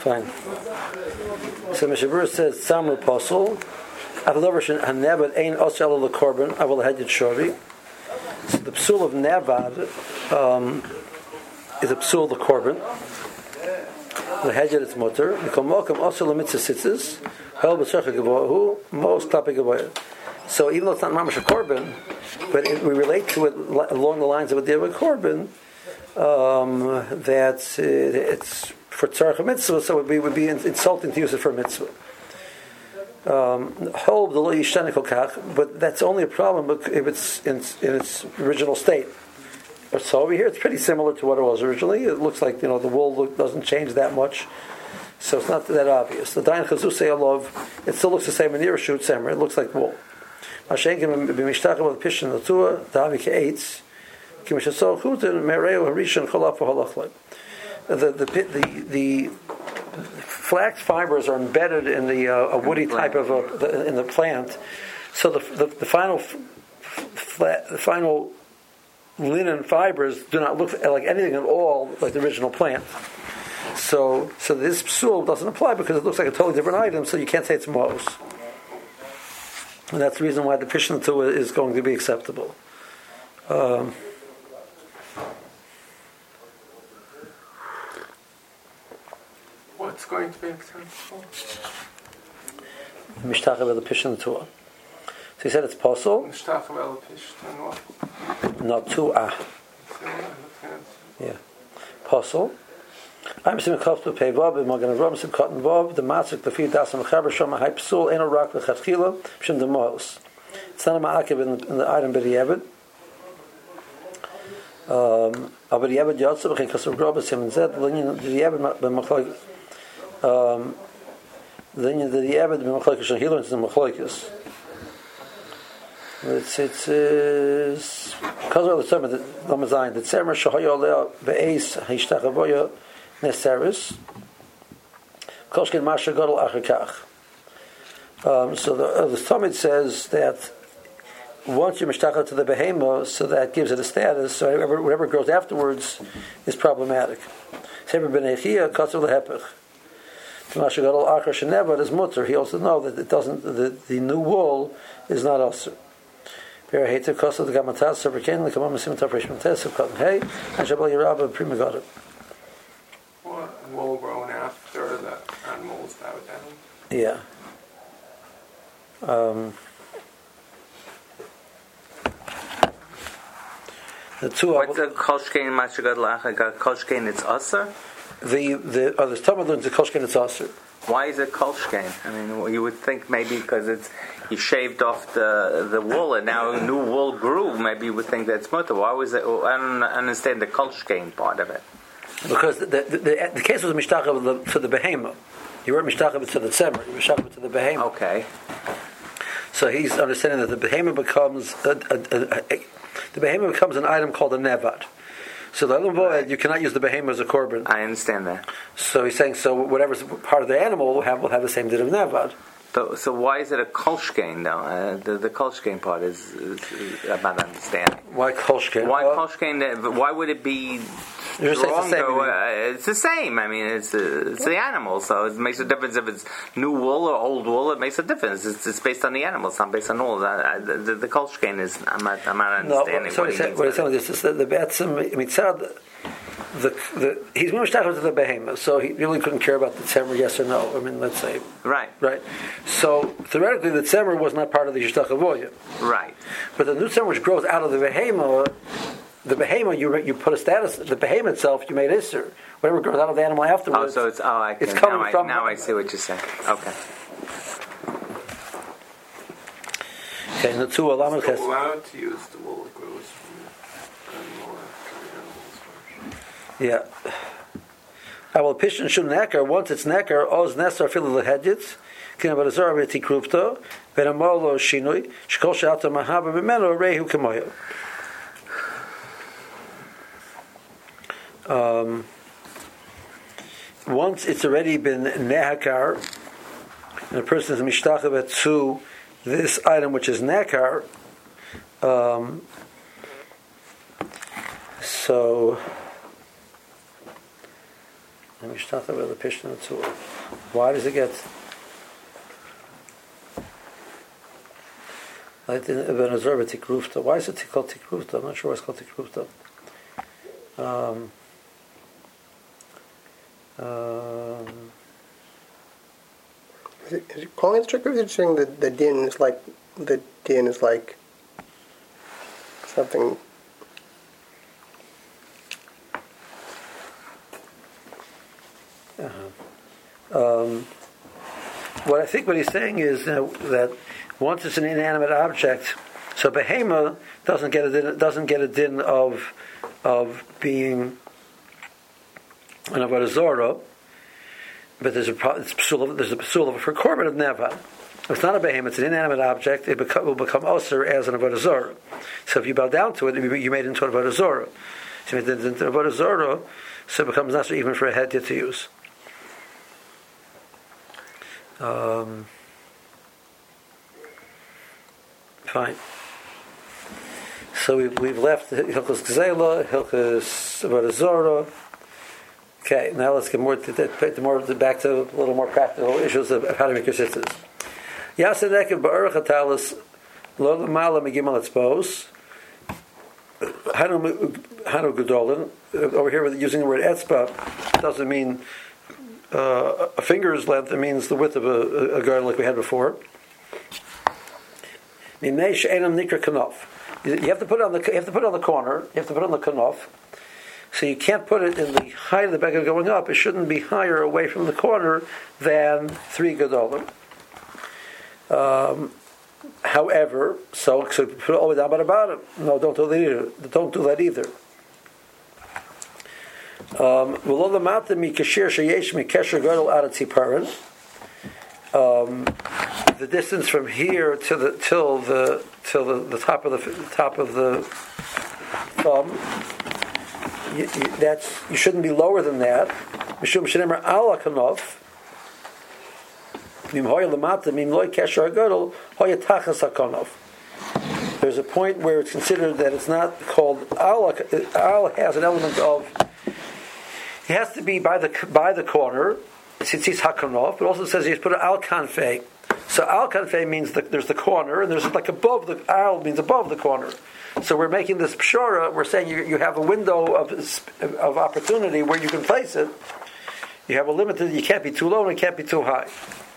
Fine. So Mishabur says Samar Apostle. Avalover Hanevad Ein Osel the Korban. Aval Hedjed Shori. So the psul of Nevad is a psul the Korban. The Hedjed is mutter. Mikol Malkam Osel Mitzvah Sitzes. Hel B'Shecha Gavohu Most Klape Gavohu. So even though it's not mamash a korban, but we relate to it along the lines of a deal with korban, that it's for tzarech mitzvah, so it would be insulting to use it for a mitzvah. But that's only a problem if it's in its original state. So over here, it's pretty similar to what it was originally. It looks like the wool doesn't change that much. So it's not that obvious. The dayan chazusei alov, it still looks the same in Yerusha Tzemer. It looks like wool. The flax fibers are embedded in the a woody type of in the plant, so the final linen fibers do not look like anything at all like the original plant. So this psul doesn't apply because it looks like a totally different item. So you can't say it's mos. And that's the reason why the Pishin Tua is going to be acceptable. What's going to be acceptable? Mishtach the Pishin Tua. So he said it's possible. Mishtach the Pishin No, Tua. Yeah. Possible. I'm seeing a couple of pay Bob, and we're going to run some cotton Bob, the Masik, the feed das and Chaber Shoma High Psul, Eno Rak, the Chatchila, Shem the Mohos. It's not a Ma'akiv in the item B'Di'eved. B'Di'eved Yotzah, B'Chin Kasar Grobas, Him and Zed, B'Di'eved B'Machloik, B'Di'eved B'Machloik, Shem Hilo, into the Machloikis. It's because of the term the Lamazayin, the Tzemer Shahoyo Leo Be'ez Hishtach Avoyo Neseris Koshkin Masha Godel Achakach. So the Talmud says that once you mishtachah to the behemo, so that gives it a status. So whatever grows afterwards is problematic. Sever ben Echia Kotzer lehepech. Masha Godel Achar Sheneva is mutter. He also knows that it doesn't. The new wool is not also. Wool grown after the animals that would down? Yeah. The two. What's the kolshkein mashagad lachaga kolshkein? It's aser. The Talmud learns the kolshkein it's aser. Why is it kolshkein? I mean, you would think maybe because you shaved off the wool and now new wool grew. Maybe you would think that's mutter. Why was it? I don't understand the kolshkein part of it. Because the case was mishtachah to the behema. You weren't mishtachah to the tzemer. You were mishtachah to the behema. Okay. So he's understanding that the behema becomes an item called a nevad. So the Elam you cannot use the behema as a korban. I understand that. So he's saying whatever's part of the animal will have the same din of nevad. So why is it a kolshkein though? The kolshkein part is about understanding. Why kolshkein? Why kolshkein? Why would it be stronger? It's the same. I mean, it's the animal, so it makes a difference if it's new wool or old wool. It makes a difference. It's based on the animal. It's not based on wool. The kolshkein is. I'm not understanding. No, so what he's saying is the betzim mitzad. He's going to start with the behemoth, so he really couldn't care about the tzemer, yes or no. I mean, let's say right. So theoretically, the tzemer was not part of the yishtach avoya. Right. But the new tzemer which grows out of the behemoth, you put a status. The behemoth itself, you made isser. Whatever grows out of the animal afterwards. Oh, so it's coming from. Now I see what you're saying. Okay. Okay, and the two allowed to use the wool that grows from animals. Yeah. I will pish and shoot necker. Once it's necker, oz nesar fill the hedges. Can have a zara v'ti krupto. V'namolo shinui. Shkol she'ata mahaba b'meno rehu kemoyo. Once it's already been nehakar, and a person is mishtachabet to this item which is nekar, so Why does it get? Like the Ben Azor Tikrufta. Why is it called Tikrufta? I'm not sure why it's called Tikrufta. Is it calling it Tikrufta? Is saying that the din is like something? What I think what he's saying is that once it's an inanimate object, so behema doesn't get a din of being an avodah zarah, but there's a psul for korban of nevan. It's not a behema; it's an inanimate object. It will become osir as an avodah zarah. So if you bow down to it, you made it into an avodah zarah. So you made it into an avodah zarah, so it becomes not even for a head to use. Fine. So we've left Hilchos Gzela, Hilchos Avodah Zarah. Okay, now let's get back to a little more practical issues of how to make your sitters. Yasadek ba'arach hatalis lo l'mala megimal etzbos. Hanu gedolin. Over here, using the word etzba doesn't mean a finger's length. It means the width of a garden, like we had before. You have to put it on the corner. You have to put it on the kanof. So you can't put it in the height of the beggar going up. It shouldn't be higher away from the corner than 3 gedolim. However, so put it all the way down by the bottom. No, don't do that either. Don't do that either. The distance from here to the top of the thumb, you shouldn't be lower than that. There's a point where it's considered that it's not called al. Al has an element of. It has to be by the corner. Since he's hakanov, but also says he's put an al kanfei. So al kanfei means there's the corner, and there's like above the al means above the corner. So we're making this pshara. We're saying you have a window of opportunity where you can place it. You have a limited. You can't be too low and it can't be too high.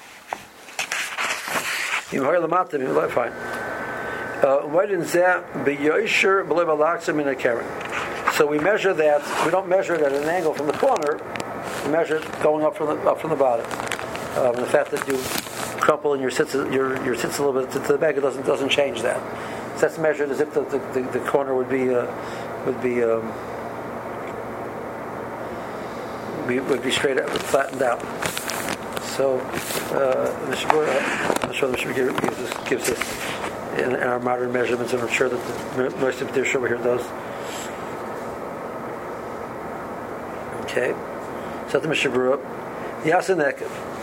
Fine. So we measure that. We don't measure it at an angle from the corner. We measure it going up from the bottom. The fact that you crumple and your sits a little bit to the back, it doesn't change that. So that's measured as if the corner would be straight up, flattened out. So I'm not sure the Mishnah gives us in our modern measurements, and I'm sure that the most of the over here does. Okay. So the Mishnah Berurah, Yasanek.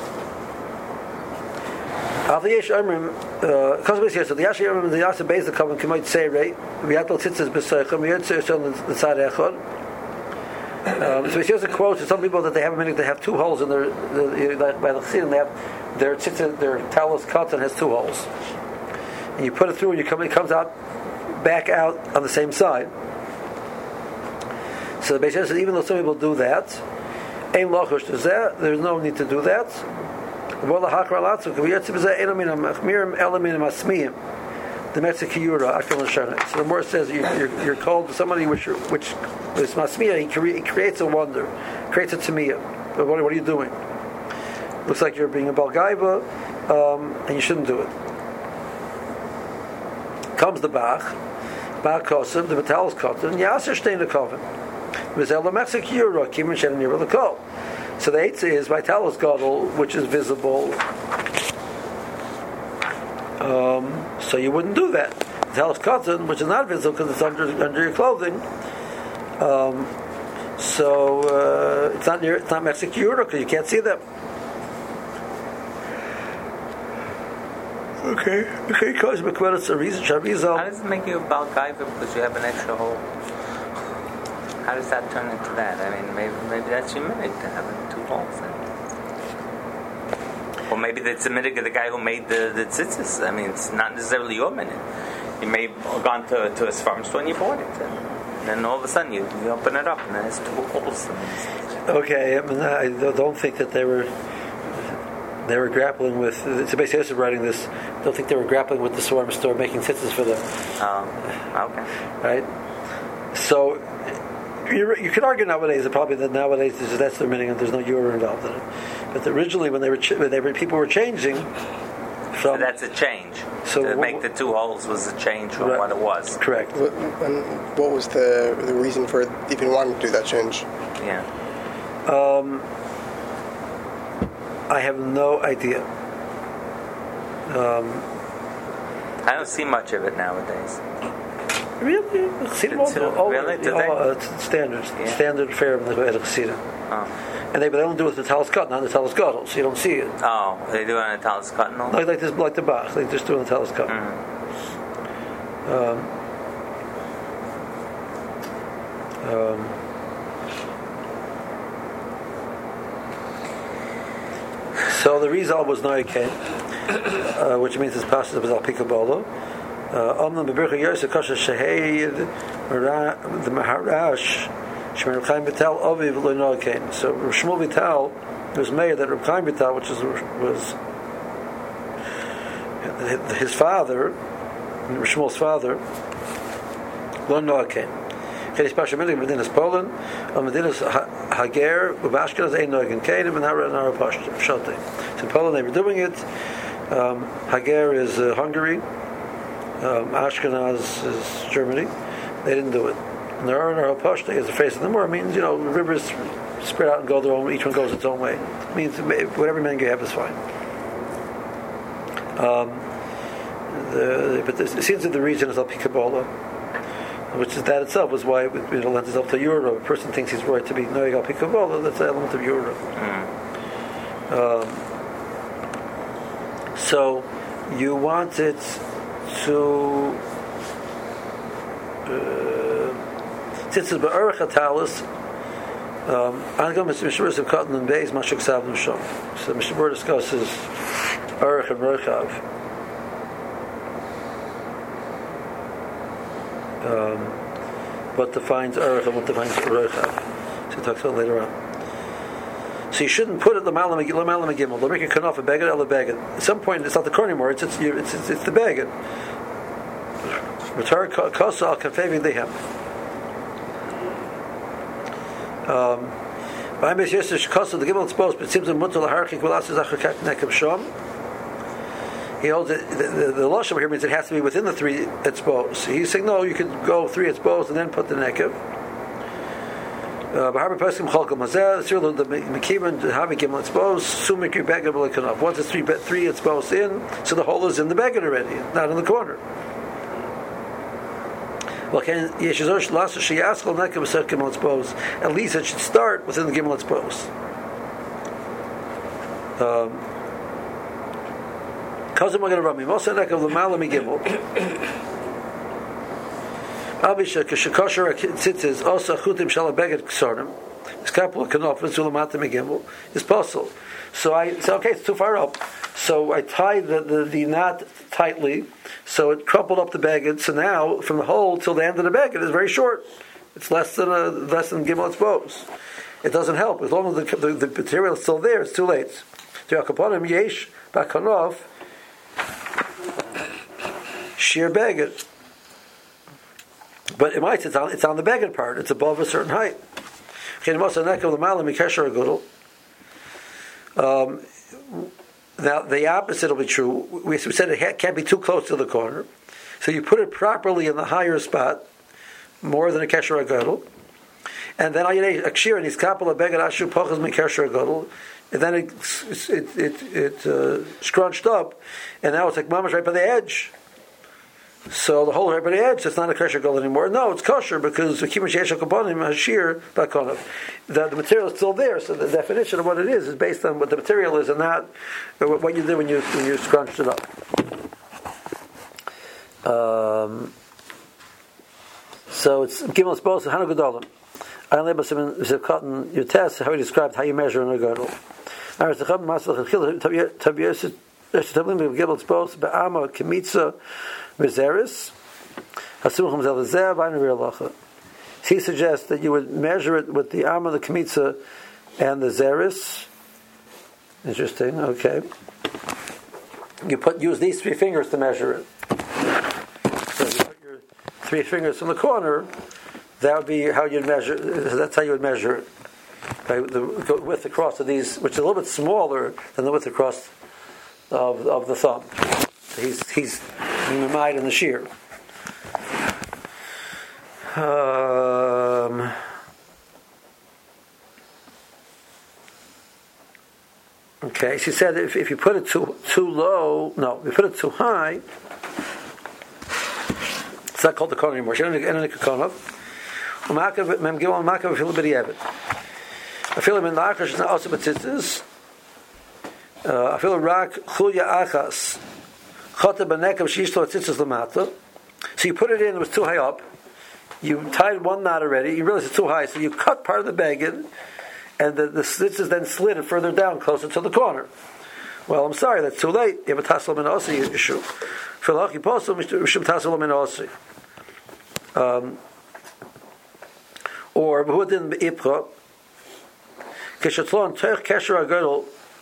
After Yesh Amrim, because here, so the Yash Amrim, the Yasa Beis, the common Kemoit Seirei, Viatal Tzitzes B'Soichem, Yotze on the side Echad. So here's a quote to some people that they have a minute, they have 2 holes in their by the Chassidin, they have their tzitzis, their talis katan has 2 holes, and you put it through, and it comes out back out on the same side. So the Beis says even though some people do that. There's no need to do that. So the Mor says you're called somebody which is masmiya. He creates a wonder, creates a tamiyah. But what are you doing? Looks like you're being a balgaiba, and you shouldn't do it. Comes the Bach kosim, the metal is cotton. Yaser shtein the koven. So the eitzah is by talis gadol, which is visible. So you wouldn't do that. Talis cotton, which is not visible because it's under your clothing. So it's not mechzik yura because you can't see them. Okay. Because it's a reason. How does it make you a balgaiva because you have an extra hole? How does that turn into that? I mean, maybe that's your minig to having two holes in it. Or maybe it's a minig of the guy who made the tzitzis. I mean, it's not necessarily your minig. You may have gone to a farm store and you bought it. And then all of a sudden you open it up and there's two holes. Okay, I mean, I don't think that they were grappling with. So basically, I was writing this. I don't think they were grappling with the swarm store making tzitzis for them. Oh, okay. Right. So you could argue nowadays that probably that nowadays that's their meaning and there's no euro involved in it. But originally, when people were changing. So that's a change. So to make the two holes was a change from what it was. Correct. And what was the reason for even wanting to do that change? Yeah. I have no idea. I don't see much of it nowadays. Really? Really? Standard fare in the Chassidim. Oh. And they don't do it with the talis cotton, not the talis gadol, so you don't see it. Oh, they do it on the talis cotton? Like the Bach, they just do it on the talis cotton. So the Rizal was Noyken, which means it's passed as Al Pikabolo. Omnam Bebircha Yosef Kosher Sheheid the Maharash Shmer Chaim Vital Oviv Lo Noyken. So Shmuel Vital was made that Reb Chaim Vital, which was his father, Shmuel's father, Lo Noyken. Kenis Pasha Milig Medinas Poland, Medinas Hager, Ubashkenaz Ein Noyken Kenim, and Hara Pashte. So in Poland they were doing it. Hager is Hungary. Ashkenaz is Germany. They didn't do it. And there are Nara Pashte is the face of the more. It means, rivers spread out and go their own, each one goes its own way. It means whatever man you have is fine. But it seems that the region is Al Pikabola, which is that itself was why it lends itself to Euro. A person thinks he's right to be Noeg Al Pikabola, that's the element of Euro. So you want it to since it's Ba'arach HaTalis Angam Mishmur of Cotton and Beis Mashuk Sav Nusham. So Mishmur discusses Arach and Rechav, what defines Arach and what defines Rechav. So he talks about later on. So you shouldn't put it l'malam gimel. They'll make a kanaf a beged el a beged. At some point, it's not the korn anymore. It's the beged. Retar kosa al kafeving dehem. V'ayim yesish kosa the gimel exposed, but it seems the mutal laharchik v'lasas achakak nekam shom. He holds it. The lashon here means it has to be within the three exposed. He's saying no, you can go three exposed and then put the nekev. Once it's three exposed in, so the hole is in the beged already, not in the corner. At least it should start within the gimel exposed. Abisha kashakosher tzitzis also chutim shalabeged ksornim. This couple of kanofas ulamatim megimel is possible. So I said, okay, it's too far up. So I tied the knot tightly, so it crumpled up the beged. So now from the hole till the end of the beged is very short. It's less than gimel exposed. It doesn't help as long as the material is still there. It's too late. Yakoponim yesh bakanof sheer beged. But it might, it's on the beged part. It's above a certain height. Now the opposite will be true. We said it can't be too close to the corner, so you put it properly in the higher spot, more than a kesher agadol, and then akshir and his kapel beged ashu pochas min kesher agadol, and then it scrunched up, and now it's like mamash right by the edge. So the hole right by the edge, it's not a kosher gold anymore. No, it's kosher because the material is still there. So the definition of what it is based on what the material is and not what you did when you scrunched it up. So it's gimel exposed to Hanu Gedolim. I only was in your test how he described how you measure in a girdle. He suggests that you would measure it with the arm of the Kmitza and the Zeris. Interesting, okay. You use these 3 fingers to measure it. So you put your 3 fingers in the corner, that would be how you'd measure. That's how you would measure it. By the width across of these, which is a little bit smaller than the width across of the thumb. So he's Mimai in the shear. Okay, she said if you put it too low, no, if you put it too high, it's not called the kohen anymore. She don't need a kohen. Mem gimel makav afil b'diavad. Afil min la'achas shna also b'tzitzis. Afil rak chulya achas chota b'nekav sheishlo tzitzis l'mata. So you put it in, it was too high up. You tied one knot already. You realize it's too high, so you cut part of the beged, and the tzitzis then slid it further down, closer to the corner. Well, I'm sorry, that's too late. You have a tasel min osi issue. Filachi posel mishum tasel min osi. Or b'hudin b'ipra kishatlon teich kesher agadol.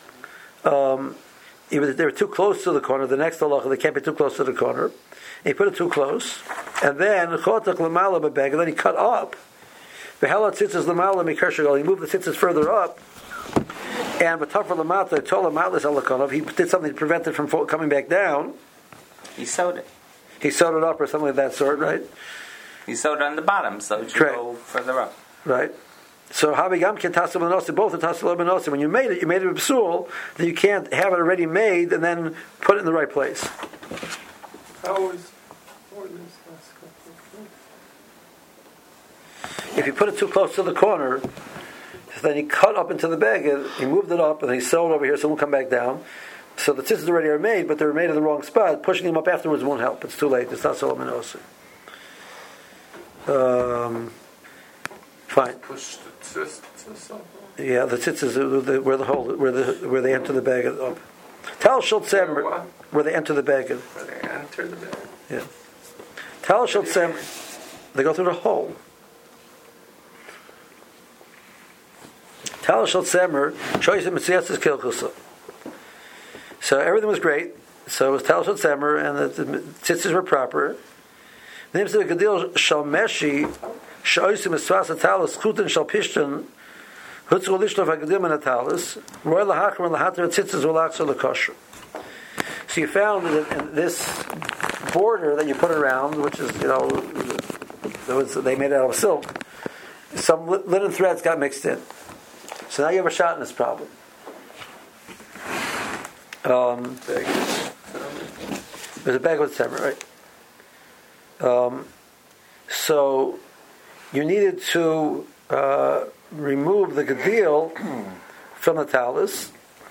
If they were too close to the corner, the next halacha they can't be too close to the corner. He put it too close, and then chotak l'mala b'beg, and then he cut up. V'hela tzitzis l'mala mikashagol. He moved the tzitzis further up, and b'tafar l'mata told him outlis alakonov. He did something to prevent it from coming back down. He sewed it. He sewed it up, or something of that sort, right? He sewed it on the bottom, so it should go further up. Right. So habigam can tasel b'nosim, both the tasel b'nosim. When you made it with psul, then you can't have it already made and then put it in the right place. If you put it too close to the corner, then he cut up into the bag, and he moved it up, and he sewed over here, so it won't come back down. So the tzitzis already are made, but they're made in the wrong spot. Pushing them up afterwards won't help. It's too late. It's not so minosi. Fine. Push the tzitzis up. Yeah, the tzitzis where they enter the bag up. Tal shel tzemer, where they enter the bag. Where they enter the bag. Yeah. Tal shel tzemer, they go through the hole. Tal shel tzemer, shoyis mitziatzis kilchusa. So everything was great. So it was tal shel tzemer, and the tzitzis were proper. Names the gadil shel meshi, shoyis mitzvas atalis chutin shel pishtin. So you found that in this border that you put around, which is, they made it out of silk, some linen threads got mixed in. So now you have a shot in this problem. There's a bag with tzemer, right? So you needed to remove the gadil from the talus.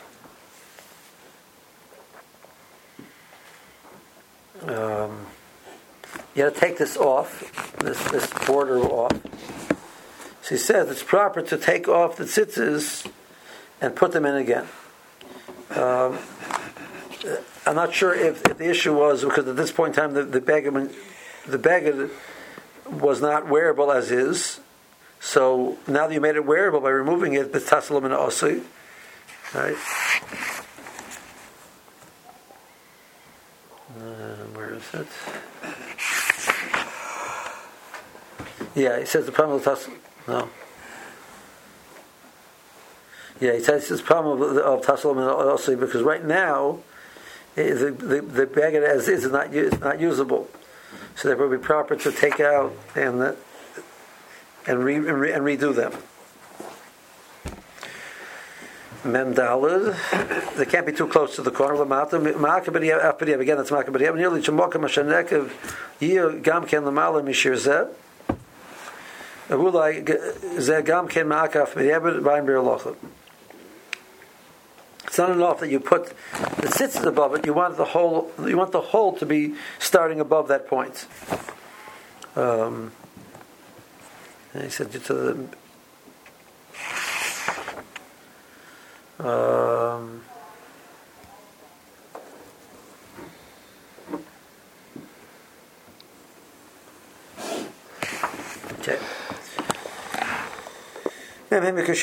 You got to take this off, this border off. So he says it's proper to take off the tzitzis and put them in again. I'm not sure if the issue was because at this point in time the beged was not wearable as is. So now that you made it wearable by removing it, b'tasalim and osi, right? Where is it? Yeah, he says the problem of tasalim. No. Yeah, he says it's the problem of tasalim and osi because right now the bag as is not usable. So it would be proper to take out and redo them. Mem Daled, they can't be too close to the corner of the mouth. Again, that's Makabariyah. Nearly Chamoka Mashanekev, Yir Gamken Lamala Mishir Zeb. Abulai Zeb Gamken Makaf B'Yebed Bain Birlocha. It's not enough that you put the tzitzis above it. You want the whole to be starting above that point. And he said to the Okay. We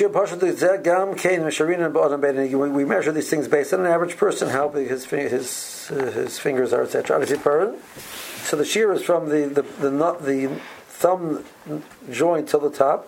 measure these things based on an average person, how big his fingers are, etc. So the shear is from the thumb joint till the top.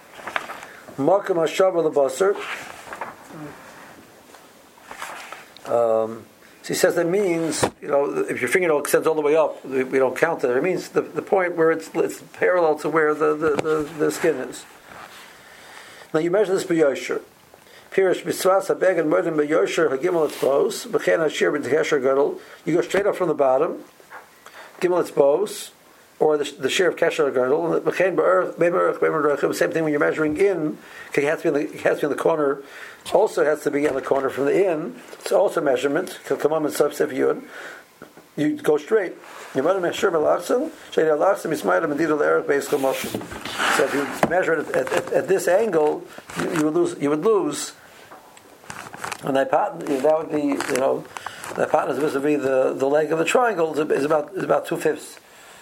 So he says that means, if your fingernail extends all the way up, we don't count it. It means the point where it's parallel to where the skin is. Now you measure this b'yosher. Pirish b'tzvas habeg and modem b'yosher hagimel etzbos b'chen hashir b'tekesher gadol. You go straight up from the bottom, gimel etzbos, or the shear of kesher gadol. B'chen b'erch b'merch b'merch. Same thing when you're measuring in. It has to be in the corner. Also has to be on the corner from the in. It's also measurement. Come on and substitute yud. You go straight. You might measure b'lachsim. Shei alachsim ismayim medida l'erech beiskol motion. So if you measure it at this angle, you would lose. And the hypotenuse, that would be, the hypotenuse vis-a-vis the leg of the triangle is about 2/5.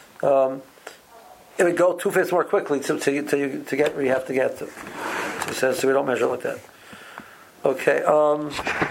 It would go 2/5 more quickly to get where you have to get to. So he says, so we don't measure like that. Okay.